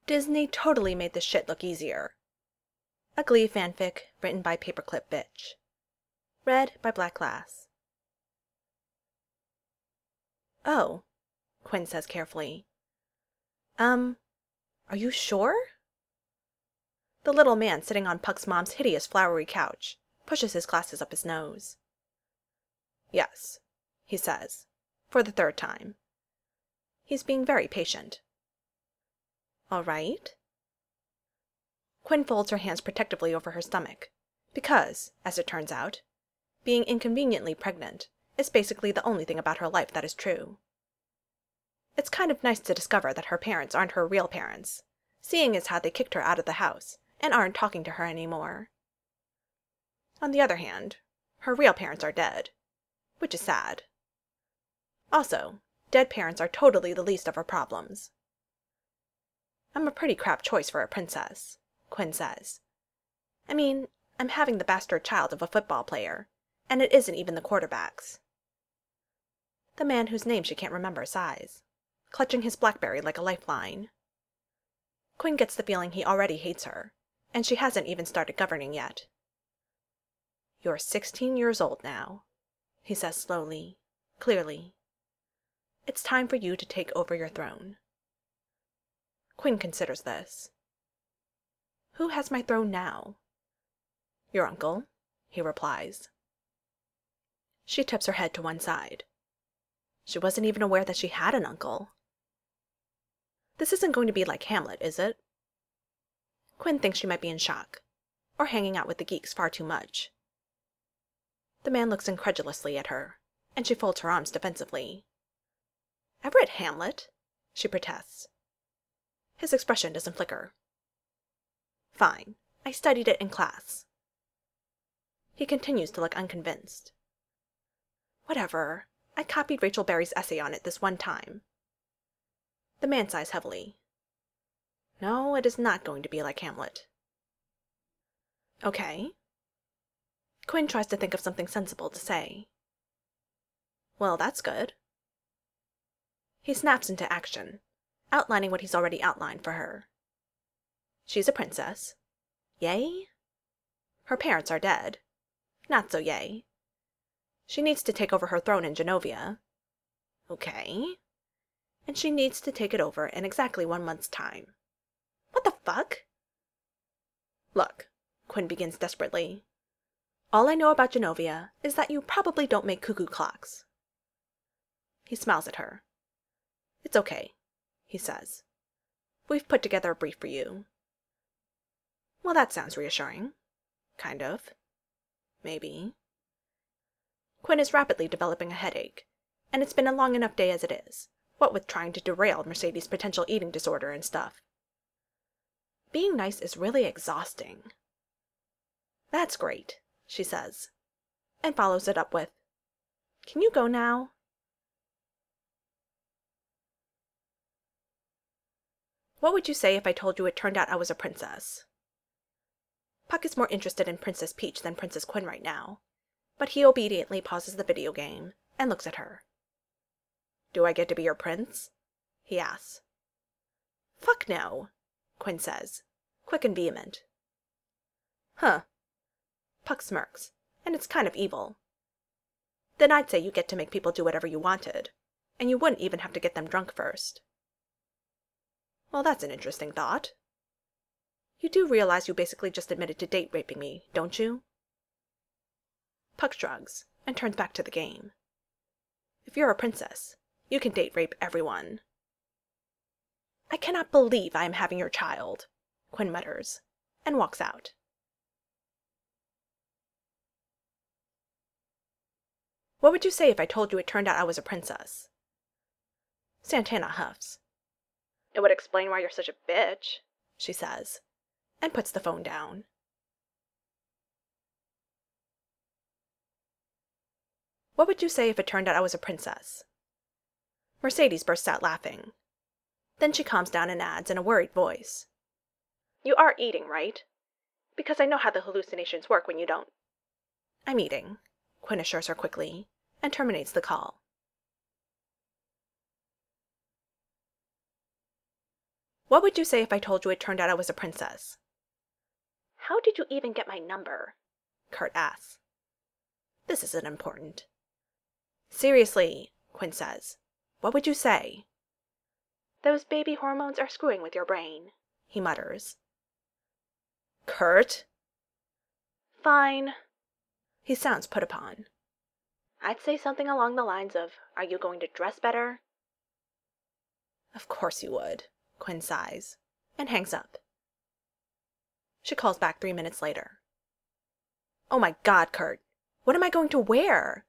Disney totally made this shit look easier. A Glee fanfic written by Paperclip Bitch. Read by Black Glass. Oh, Quinn says carefully. Are you sure? The little man sitting on Puck's mom's hideous flowery couch pushes his glasses up his nose. Yes, he says, for the third time. He's being very patient. All right. Quinn folds her hands protectively over her stomach, because, as it turns out, being inconveniently pregnant is basically the only thing about her life that is true. It's kind of nice to discover that her parents aren't her real parents, seeing as how they kicked her out of the house and aren't talking to her anymore. On the other hand, her real parents are dead, which is sad. Also, dead parents are totally the least of her problems. I'm a pretty crap choice for a princess, Quinn says. I mean, I'm having the bastard child of a football player, and it isn't even the quarterback's. The man whose name she can't remember sighs, clutching his BlackBerry like a lifeline. Quinn gets the feeling he already hates her, and she hasn't even started governing yet. You're 16 years old now, he says slowly, clearly. It's time for you to take over your throne. Quinn considers this. Who has my throne now? Your uncle, he replies. She tips her head to one side. She wasn't even aware that she had an uncle. This isn't going to be like Hamlet, is it? Quinn thinks she might be in shock, or hanging out with the geeks far too much. The man looks incredulously at her, and she folds her arms defensively. I've read Hamlet, she protests. His expression doesn't flicker. Fine, I studied it in class. He continues to look unconvinced. Whatever, I copied Rachel Berry's essay on it this one time. The man sighs heavily. No, it is not going to be like Hamlet. Okay. Quinn tries to think of something sensible to say. Well, that's good. He snaps into action, outlining what he's already outlined for her. She's a princess. Yay? Her parents are dead. Not so yay. She needs to take over her throne in Genovia. Okay. And she needs to take it over in exactly 1 month's time. What the fuck? Look, Quinn begins desperately. All I know about Genovia is that you probably don't make cuckoo clocks. He smiles at her. It's okay, he says. We've put together a brief for you. Well, that sounds reassuring. Kind of. Maybe. Quinn is rapidly developing a headache, and it's been a long enough day as it is, what with trying to derail Mercedes' potential eating disorder and stuff. Being nice is really exhausting. That's great, she says, and follows it up with, Can you go now? What would you say if I told you it turned out I was a princess? Puck is more interested in Princess Peach than Princess Quinn right now, but he obediently pauses the video game and looks at her. Do I get to be your prince? He asks. Fuck no, Quinn says, quick and vehement. Huh. Puck smirks, and it's kind of evil. Then I'd say you get to make people do whatever you wanted, and you wouldn't even have to get them drunk first. Well, that's an interesting thought. You do realize you basically just admitted to date raping me, don't you? Puck shrugs and turns back to the game. If you're a princess, you can date rape everyone. I cannot believe I am having your child, Quinn mutters, and walks out. What would you say if I told you it turned out I was a princess? Santana huffs. It would explain why you're such a bitch, she says, and puts the phone down. What would you say if it turned out I was a princess? Mercedes bursts out laughing. Then she calms down and adds in a worried voice. You are eating, right? Because I know how the hallucinations work when you don't. I'm eating, Quinn assures her quickly, and terminates the call. What would you say if I told you it turned out I was a princess? How did you even get my number? Kurt asks. This isn't important. Seriously, Quinn says. What would you say? Those baby hormones are screwing with your brain, he mutters. Kurt? Fine. He sounds put upon. I'd say something along the lines of, are you going to dress better? Of course you would, Quinn sighs, and hangs up. She calls back 3 minutes later. Oh my God, Kurt, what am I going to wear?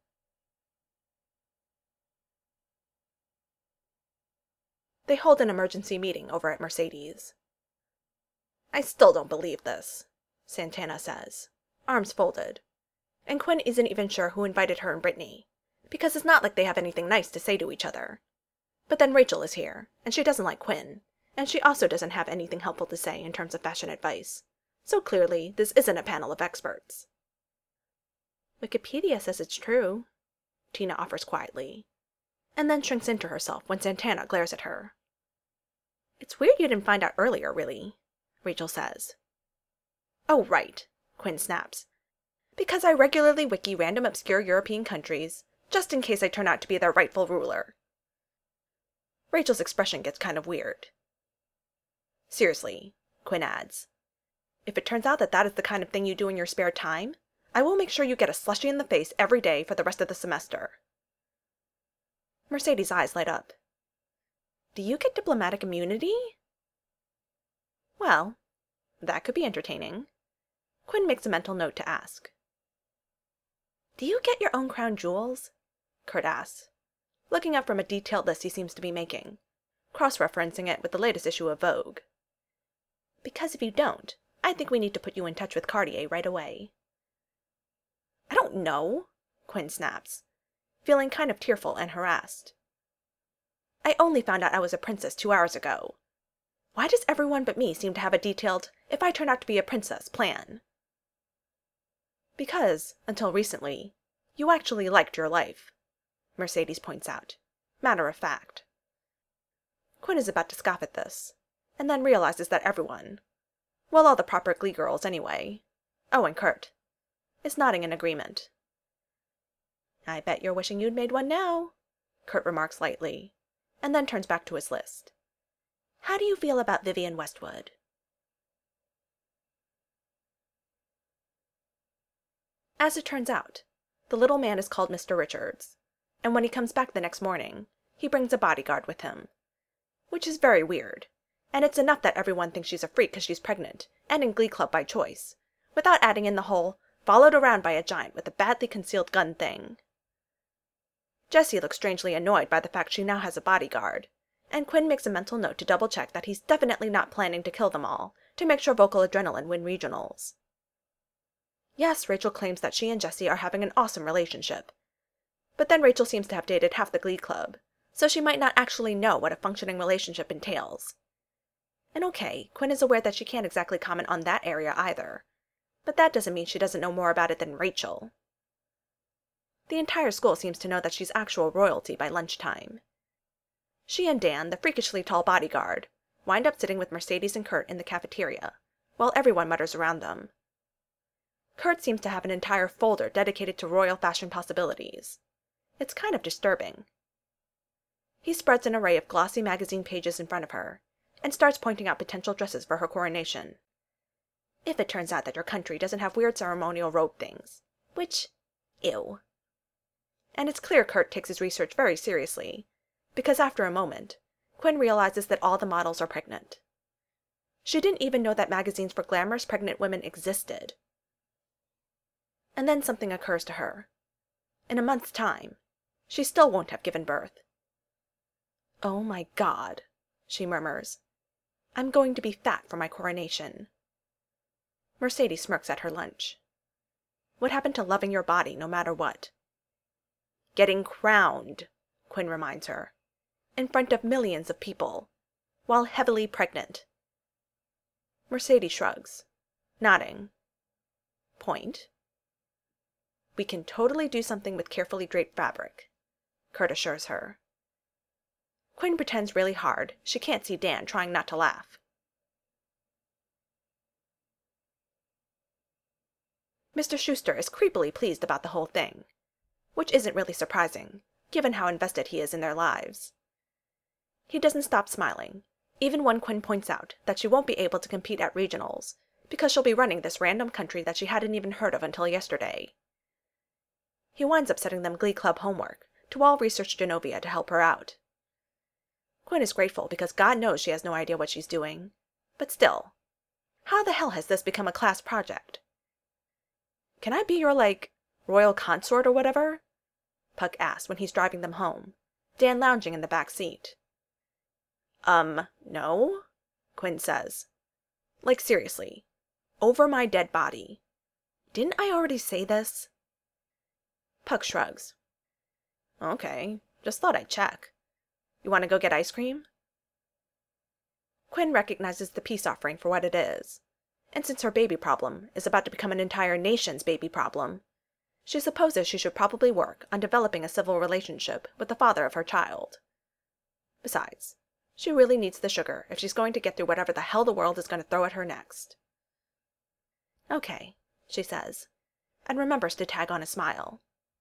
They hold an emergency meeting over at Mercedes. I still don't believe this, Santana says, arms folded. And Quinn isn't even sure who invited her and Brittany, because it's not like they have anything nice to say to each other. But then Rachel is here, and she doesn't like Quinn, and she also doesn't have anything helpful to say in terms of fashion advice. So clearly, this isn't a panel of experts. Wikipedia says it's true, Tina offers quietly, and then shrinks into herself when Santana glares at her. It's weird you didn't find out earlier, really, Rachel says. Oh, right, Quinn snaps. Because I regularly wiki random obscure European countries, just in case I turn out to be their rightful ruler. Rachel's expression gets kind of weird. Seriously, Quinn adds. If it turns out that that is the kind of thing you do in your spare time, I will make sure you get a slushie in the face every day for the rest of the semester. Mercedes' eyes light up. Do you get diplomatic immunity? Well, that could be entertaining. Quinn makes a mental note to ask. Do you get your own crown jewels? Kurt asks, looking up from a detailed list he seems to be making, cross-referencing it with the latest issue of Vogue. Because if you don't, I think we need to put you in touch with Cartier right away. I don't know, Quinn snaps, feeling kind of tearful and harassed. I only found out I was a princess 2 hours ago. Why does everyone but me seem to have a detailed, if I turn out to be a princess, plan? Because, until recently, you actually liked your life, Mercedes points out, matter of fact. Quinn is about to scoff at this, and then realizes that everyone, well, all the proper Glee girls anyway, oh, and Kurt, is nodding in agreement. I bet you're wishing you'd made one now, Kurt remarks lightly, and then turns back to his list. How do you feel about Vivienne Westwood? As it turns out, the little man is called Mr. Richards, and when he comes back the next morning, he brings a bodyguard with him. Which is very weird, and it's enough that everyone thinks she's a freak because she's pregnant, and in Glee Club by choice, without adding in the whole, followed around by a giant with a badly concealed gun thing. Jessie looks strangely annoyed by the fact she now has a bodyguard, and Quinn makes a mental note to double-check that he's definitely not planning to kill them all, to make sure Vocal Adrenaline win regionals. Yes, Rachel claims that she and Jessie are having an awesome relationship. But then Rachel seems to have dated half the Glee Club, so she might not actually know what a functioning relationship entails. And okay, Quinn is aware that she can't exactly comment on that area either, but that doesn't mean she doesn't know more about it than Rachel. The entire school seems to know that she's actual royalty by lunchtime. She and Dan, the freakishly tall bodyguard, wind up sitting with Mercedes and Kurt in the cafeteria, while everyone mutters around them. Kurt seems to have an entire folder dedicated to royal fashion possibilities. It's kind of disturbing. He spreads an array of glossy magazine pages in front of her, and starts pointing out potential dresses for her coronation. If it turns out that your country doesn't have weird ceremonial robe things. Which, ew. And it's clear Kurt takes his research very seriously, because after a moment, Quinn realizes that all the models are pregnant. She didn't even know that magazines for glamorous pregnant women existed. And then something occurs to her. In a month's time, she still won't have given birth. Oh my God, she murmurs. I'm going to be fat for my coronation. Mercedes smirks at her lunch. What happened to loving your body no matter what? Getting crowned, Quinn reminds her, in front of millions of people, while heavily pregnant. Mercedes shrugs, nodding. Point? We can totally do something with carefully draped fabric, Kurt assures her. Quinn pretends really hard she can't see Dan trying not to laugh. Mr. Schuster is creepily pleased about the whole thing, which isn't really surprising, given how invested he is in their lives. He doesn't stop smiling, even when Quinn points out that she won't be able to compete at regionals, because she'll be running this random country that she hadn't even heard of until yesterday. He winds up setting them Glee Club homework to all research Genovia to help her out. Quinn is grateful because God knows she has no idea what she's doing. But still, how the hell has this become a class project? "Can I be your, royal consort or whatever?" Puck asks when he's driving them home, Dan lounging in the back seat. No," Quinn says. Seriously. Over my dead body. Didn't I already say this?" Puck shrugs. "Okay, just thought I'd check. You want to go get ice cream?" Quinn recognizes the peace offering for what it is, and since her baby problem is about to become an entire nation's baby problem, she supposes she should probably work on developing a civil relationship with the father of her child. Besides, she really needs the sugar if she's going to get through whatever the hell the world is going to throw at her next. "Okay," she says, and remembers to tag on a smile.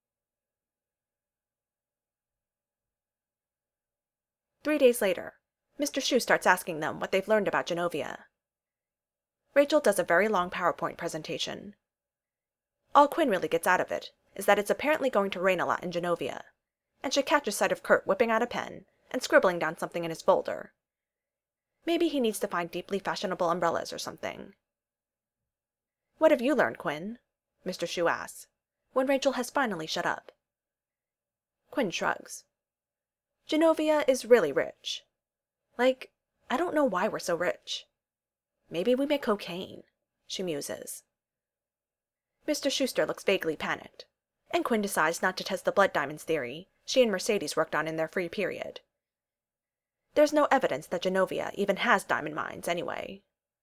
3 days later, Mr. Shue starts asking them what they've learned about Genovia. Rachel does a very long PowerPoint presentation. All Quinn really gets out of it is that it's apparently going to rain a lot in Genovia, and she catches sight of Kurt whipping out a pen and scribbling down something in his folder. Maybe he needs to find deeply fashionable umbrellas or something. "What have you learned, Quinn?" Mr. Shue asks, when Rachel has finally shut up. Quinn shrugs. "Genovia is really rich. I don't know why we're so rich. Maybe we make cocaine," she muses. Mr. Schuster looks vaguely panicked, and Quinn decides not to test the blood diamonds theory she and Mercedes worked on in their free period. There's no evidence that Genovia even has diamond mines, anyway.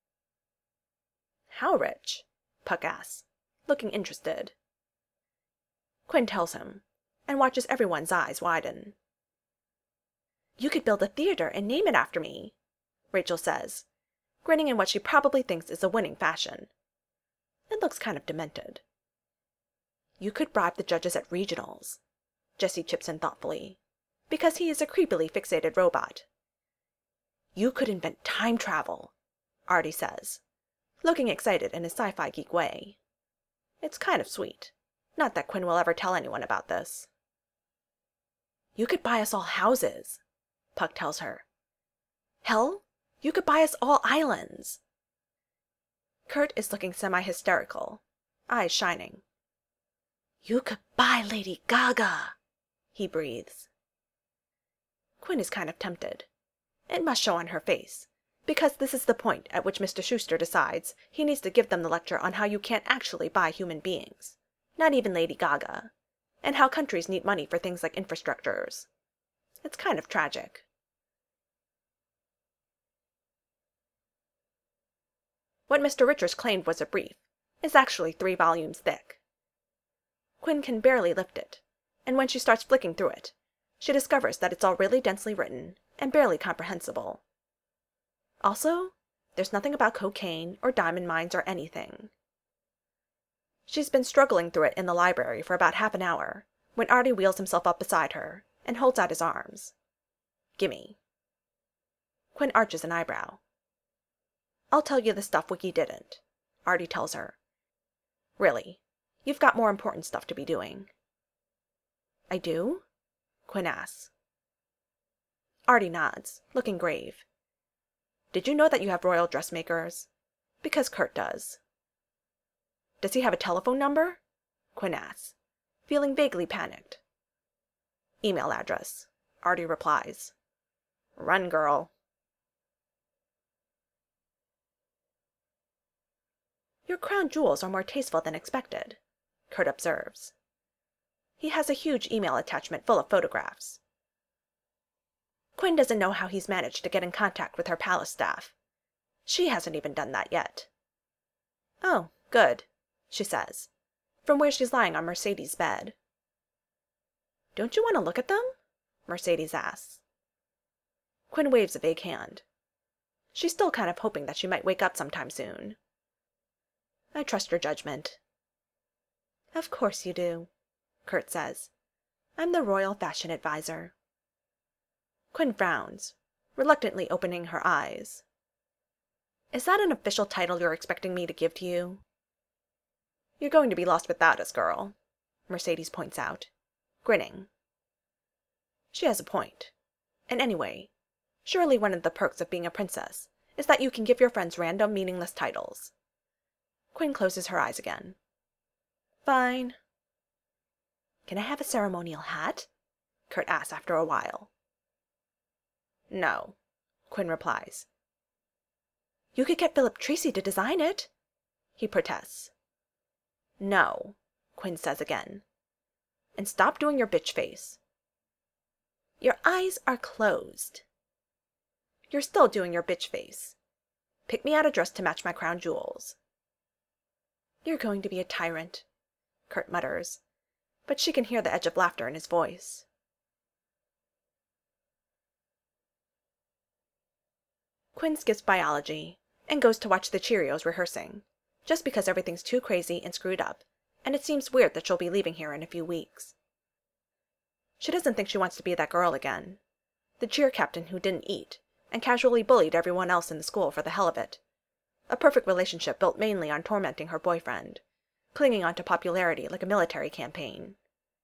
"How rich?" Puck asks, looking interested. Quinn tells him, and watches everyone's eyes widen. "You could build a theater and name it after me," Rachel says, grinning in what she probably thinks is a winning fashion. It looks kind of demented. "You could bribe the judges at regionals," Jesse chips in thoughtfully, because he is a creepily fixated robot. "You could invent time travel," Artie says, looking excited in his sci-fi geek way. It's kind of sweet. Not that Quinn will ever tell anyone about this. "You could buy us all houses," Puck tells her. "Hell, you could buy us all islands." Kurt is looking semi-hysterical, eyes shining. "You could buy Lady Gaga," he breathes. Quinn is kind of tempted. It must show on her face, because this is the point at which Mr. Schuster decides he needs to give them the lecture on how you can't actually buy human beings, not even Lady Gaga, and how countries need money for things like infrastructures. It's kind of tragic. What Mr. Richards claimed was a brief is actually 3 volumes thick. Quinn can barely lift it, and when she starts flicking through it, she discovers that it's all really densely written and barely comprehensible. Also, there's nothing about cocaine or diamond mines or anything. She's been struggling through it in the library for about half an hour when Artie wheels himself up beside her and holds out his arms. "Gimme." Quinn arches an eyebrow. "I'll tell you the stuff Wiki didn't," Artie tells her. "Really, you've got more important stuff to be doing." "I do?" Quinn asks. Artie nods, looking grave. "Did you know that you have royal dressmakers? Because Kurt does." "Does he have a telephone number?" Quinn asks, feeling vaguely panicked. "Email address," Artie replies. "Run, girl." "Your crown jewels are more tasteful than expected," Kurt observes. He has a huge email attachment full of photographs. Quinn doesn't know how he's managed to get in contact with her palace staff. She hasn't even done that yet. "Oh, good," she says, from where she's lying on Mercedes' bed. "Don't you want to look at them?" Mercedes asks. Quinn waves a vague hand. She's still kind of hoping that she might wake up sometime soon. I trust your judgment. Of course you do, Kurt says. I'm the royal fashion advisor. Quinn frowns, reluctantly opening her eyes. Is that an official title you're expecting me to give to you? You're going to be lost without us, girl, Mercedes points out, grinning. She has a point. And anyway, surely one of the perks of being a princess is that you can give your friends random, meaningless titles. Quinn closes her eyes again. Fine. Can I have a ceremonial hat? Kurt asks after a while. No, Quinn replies. You could get Philip Tracy to design it, he protests. No, Quinn says again. And stop doing your bitch face. Your eyes are closed. You're still doing your bitch face. Pick me out a dress to match my crown jewels. You're going to be a tyrant, Kurt mutters, but she can hear the edge of laughter in his voice. Quinn skips biology and goes to watch the Cheerios rehearsing, just because everything's too crazy and screwed up, and it seems weird that she'll be leaving here in a few weeks. She doesn't think she wants to be that girl again, the cheer captain who didn't eat and casually bullied everyone else in the school for the hell of it. A perfect relationship built mainly on tormenting her boyfriend, clinging onto popularity like a military campaign.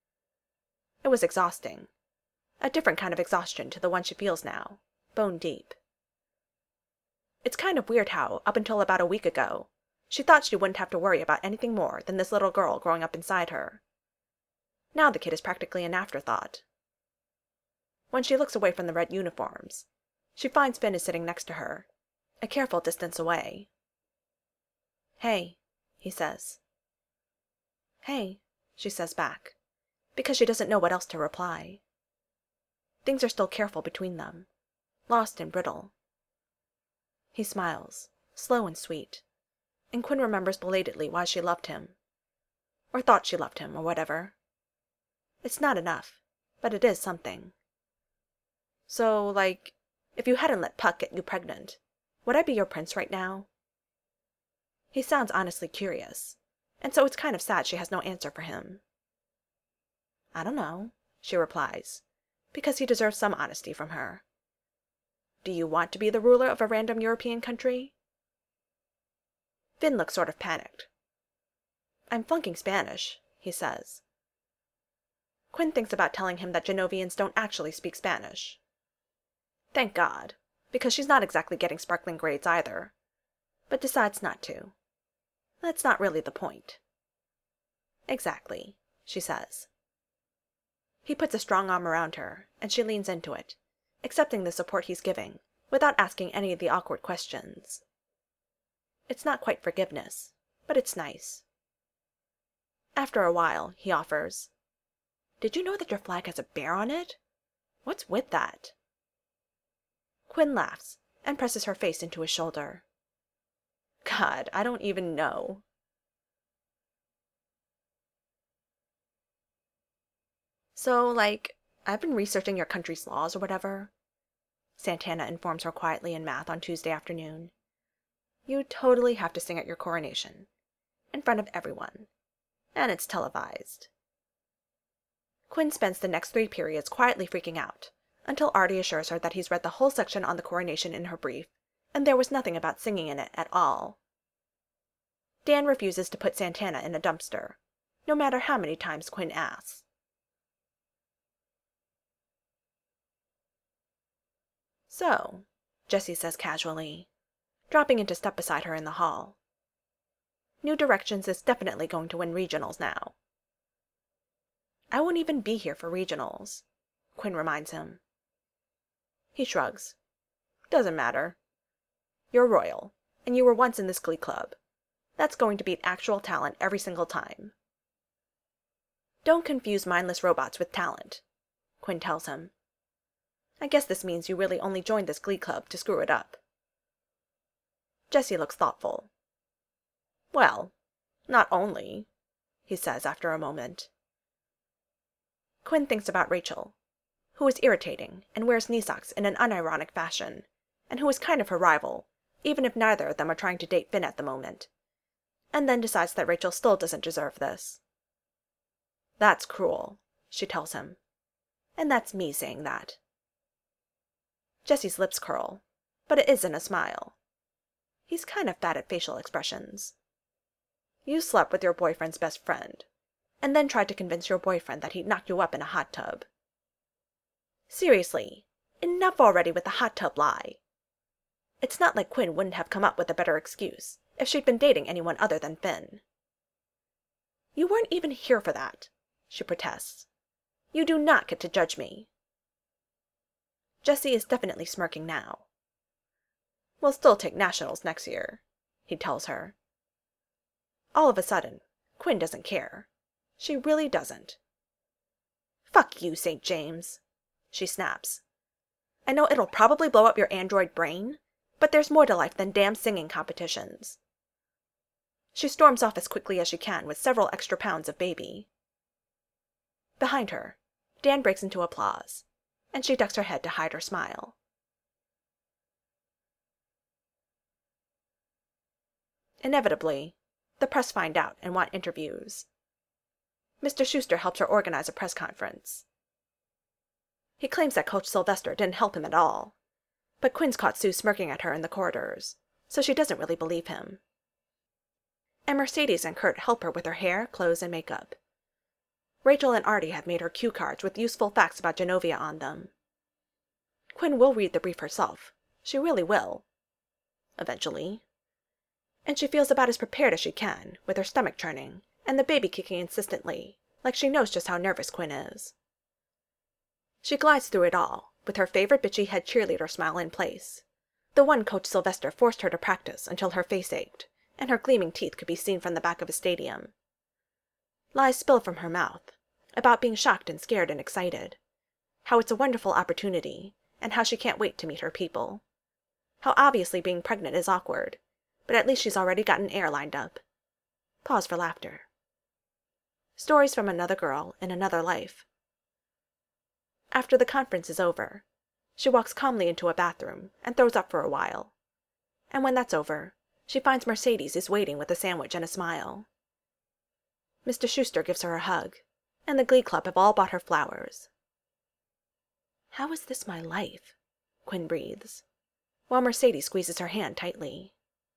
It was exhausting. A different kind of exhaustion to the one she feels now, bone deep. It's kind of weird how, up until about a week ago, she thought she wouldn't have to worry about anything more than this little girl growing up inside her. Now the kid is practically an afterthought. When she looks away from the red uniforms, she finds Finn is sitting next to her, a careful distance away. Hey, he says. Hey, she says back, because she doesn't know what else to reply. Things are still careful between them, lost and brittle. He smiles, slow and sweet, and Quinn remembers belatedly why she loved him. Or thought she loved him, or whatever. It's not enough, but it is something. So, like, if you hadn't let Puck get you pregnant, would I be your prince right now? He sounds honestly curious, and so it's kind of sad she has no answer for him. I don't know, she replies, because he deserves some honesty from her. Do you want to be the ruler of a random European country? Finn looks sort of panicked. I'm flunking Spanish, he says. Quinn thinks about telling him that Genovians don't actually speak Spanish. Thank God, because she's not exactly getting sparkling grades either, but decides not to. That's not really the point. Exactly, she says. He puts a strong arm around her, and she leans into it, accepting the support he's giving, without asking any of the awkward questions. It's not quite forgiveness, but it's nice. After a while, he offers, Did you know that your flag has a bear on it? What's with that? Quinn laughs and presses her face into his shoulder. God, I don't even know. So, like, I've been researching your country's laws or whatever, Santana informs her quietly in math on Tuesday afternoon. You totally have to sing at your coronation, in front of everyone, and it's televised. Quinn spends the next 3 periods quietly freaking out, until Artie assures her that he's read the whole section on the coronation in her brief, and there was nothing about singing in it at all. Dan refuses to put Santana in a dumpster, no matter how many times Quinn asks. So, Jessie says casually, dropping into step beside her in the hall. New Directions is definitely going to win regionals now. I won't even be here for regionals, Quinn reminds him. He shrugs. Doesn't matter. You're royal, and you were once in this glee club. That's going to beat actual talent every single time. Don't confuse mindless robots with talent, Quinn tells him. I guess this means you really only joined this glee club to screw it up. Jessie looks thoughtful. Well, not only, he says after a moment. Quinn thinks about Rachel, who is irritating and wears knee socks in an unironic fashion, and who is kind of her rival, even if neither of them are trying to date Finn at the moment, and then decides that Rachel still doesn't deserve this. That's cruel, she tells him. And that's me saying that. Jesse's lips curl, but it isn't a smile. He's kind of bad at facial expressions. You slept with your boyfriend's best friend, and then tried to convince your boyfriend that he'd knock you up in a hot tub. Seriously, enough already with the hot tub lie. It's not like Quinn wouldn't have come up with a better excuse if she'd been dating anyone other than Finn. You weren't even here for that, she protests. You do not get to judge me. Jesse is definitely smirking now. We'll still take nationals next year, he tells her. All of a sudden, Quinn doesn't care. She really doesn't. Fuck you, St. James, she snaps. I know it'll probably blow up your android brain, but there's more to life than damn singing competitions. She storms off as quickly as she can with several extra pounds of baby. Behind her, Dan breaks into applause, and she ducks her head to hide her smile. Inevitably, the press find out and want interviews. Mr. Schuster helps her organize a press conference. He claims that Coach Sylvester didn't help him at all, but Quinn's caught Sue smirking at her in the corridors, so she doesn't really believe him. And Mercedes and Kurt help her with her hair, clothes, and makeup. Rachel and Artie have made her cue cards with useful facts about Genovia on them. Quinn will read the brief herself. She really will. Eventually. And she feels about as prepared as she can, with her stomach churning, and the baby kicking insistently, like she knows just how nervous Quinn is. She glides through it all, with her favorite bitchy head cheerleader smile in place, the one Coach Sylvester forced her to practice until her face ached, and her gleaming teeth could be seen from the back of a stadium. Lies spill from her mouth, about being shocked and scared and excited, how it's a wonderful opportunity, and how she can't wait to meet her people, how obviously being pregnant is awkward, but at least she's already got an heir lined up. Pause for laughter. Stories from another girl in another life. After the conference is over, she walks calmly into a bathroom and throws up for a while. And when that's over, she finds Mercedes is waiting with a sandwich and a smile. Mr. Schuster gives her a hug, and the Glee Club have all bought her flowers. How is this my life? Quinn breathes, while Mercedes squeezes her hand tightly.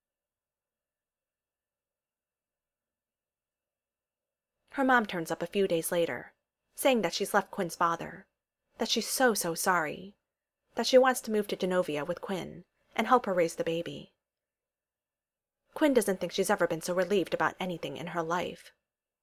Her mom turns up a few days later, saying that she's left Quinn's father, that she's so sorry, that she wants to move to Genovia with Quinn and help her raise the baby. Quinn doesn't think she's ever been so relieved about anything in her life.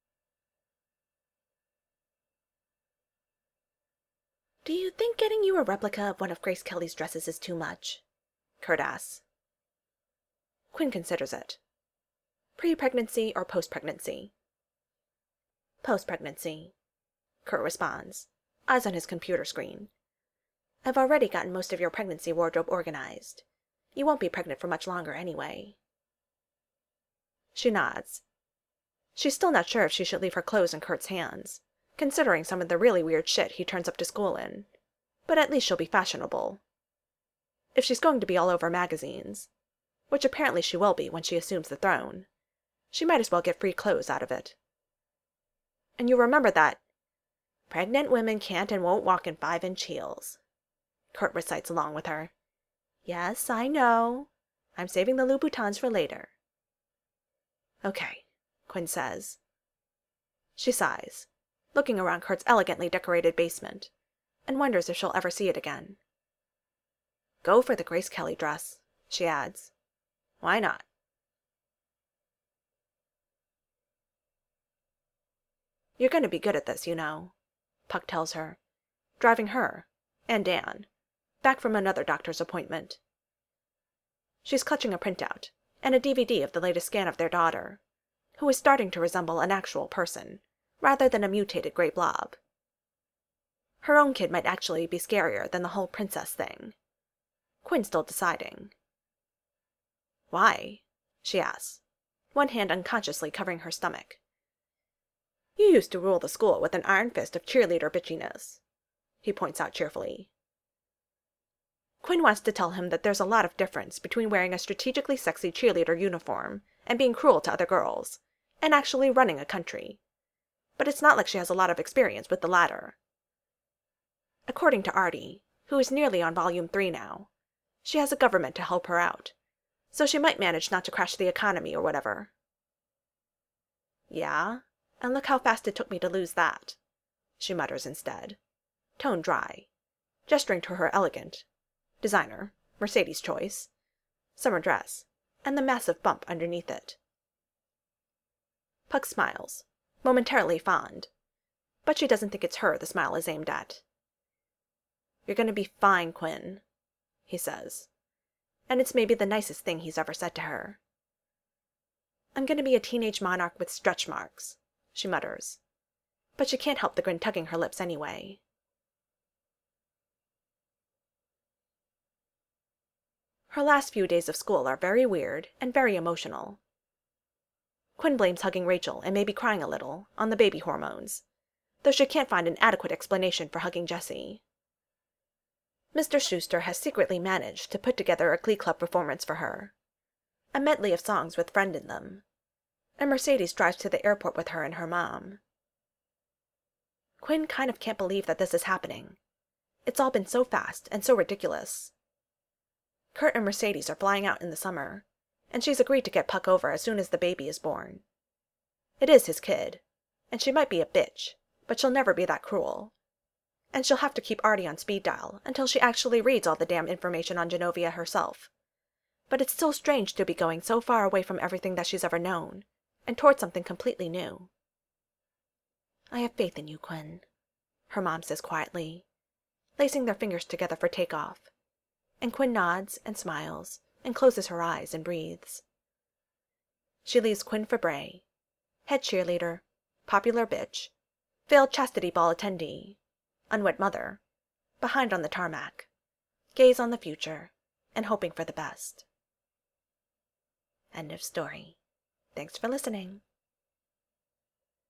Do you think getting you a replica of one of Grace Kelly's dresses is too much? Kurt asks. Quinn considers it. Pre-pregnancy or post-pregnancy? Post-pregnancy, Kurt responds, eyes on his computer screen. I've already gotten most of your pregnancy wardrobe organized. You won't be pregnant for much longer anyway. She nods. She's still not sure if she should leave her clothes in Kurt's hands, considering some of the really weird shit he turns up to school in, but at least she'll be fashionable. If she's going to be all over magazines, which apparently she will be when she assumes the throne, she might as well get free clothes out of it. And you remember that pregnant women can't and won't walk in 5-inch heels, Kurt recites along with her. Yes, I know. I'm saving the Louboutins for later. Okay, Quinn says. She sighs, looking around Kurt's elegantly decorated basement, and wonders if she'll ever see it again. Go for the Grace Kelly dress, she adds. Why not? You're going to be good at this, you know, Puck tells her, driving her, and Dan, back from another doctor's appointment. She's clutching a printout and a DVD of the latest scan of their daughter, who is starting to resemble an actual person, rather than a mutated gray blob. Her own kid might actually be scarier than the whole princess thing. Quinn's still deciding. Why? She asks, one hand unconsciously covering her stomach. You used to rule the school with an iron fist of cheerleader bitchiness. he points out cheerfully. Quinn wants to tell him that there's a lot of difference between wearing a strategically sexy cheerleader uniform and being cruel to other girls, and actually running a country. But it's not like she has a lot of experience with the latter. According to Artie, who is nearly on volume 3 now, she has a government to help her out, so she might manage not to crash the economy or whatever. Yeah, and look how fast it took me to lose that, she mutters instead, tone dry, gesturing to her elegant, designer, Mercedes choice, summer dress, and the massive bump underneath it. Puck smiles, momentarily fond, but she doesn't think it's her the smile is aimed at. You're going to be fine, Quinn, he says, and it's maybe the nicest thing he's ever said to her. I'm going to be a teenage monarch with stretch marks, she mutters, but she can't help the grin tugging her lips anyway. Her last few days of school are very weird and very emotional. Quinn blames hugging Rachel and maybe crying a little on the baby hormones, though she can't find an adequate explanation for hugging Jessie. Mr. Schuster has secretly managed to put together a Glee Club performance for her, a medley of songs with Friend in them, and Mercedes drives to the airport with her and her mom. Quinn kind of can't believe that this is happening. It's all been so fast and so ridiculous. Kurt and Mercedes are flying out in the summer, and she's agreed to get Puck over as soon as the baby is born. It is his kid, and she might be a bitch, but she'll never be that cruel. And she'll have to keep Artie on speed dial until she actually reads all the damn information on Genovia herself. But it's still strange to be going so far away from everything that she's ever known, and toward something completely new. I have faith in you, Quinn, her mom says quietly, lacing their fingers together for takeoff, and Quinn nods and smiles and closes her eyes and breathes. She leaves Quinn Fabray, head cheerleader, popular bitch, failed chastity ball attendee, unwed mother, behind on the tarmac, gaze on the future, and hoping for the best. End of story. Thanks for listening.